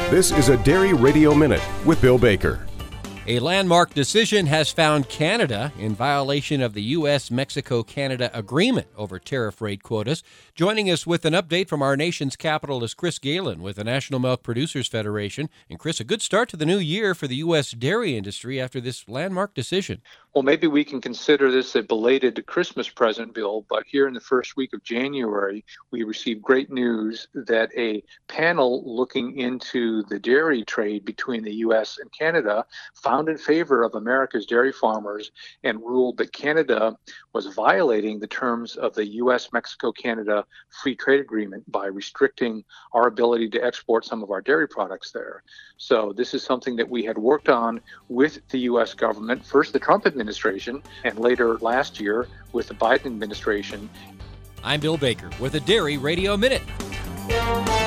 This is a Dairy Radio Minute with Bill Baker. A landmark decision has found Canada in violation of the U.S.-Mexico-Canada agreement over tariff rate quotas. Joining us with an update from our nation's capital is Chris Galen with the National Milk Producers Federation. And Chris, a good start to the new year for the U.S. dairy industry after this landmark decision. Well, maybe we can consider this a belated Christmas present, Bill, but here in the first week of January, we received great news that a panel looking into the dairy trade between the U.S. and Canada found in favor of America's dairy farmers and ruled that Canada was violating the terms of the U.S.-Mexico-Canada Free Trade Agreement by restricting our ability to export some of our dairy products there. So this is something that we had worked on with the U.S. government, first the Trump administration, and later last year with the Biden administration. I'm Bill Baker with a Dairy Radio Minute.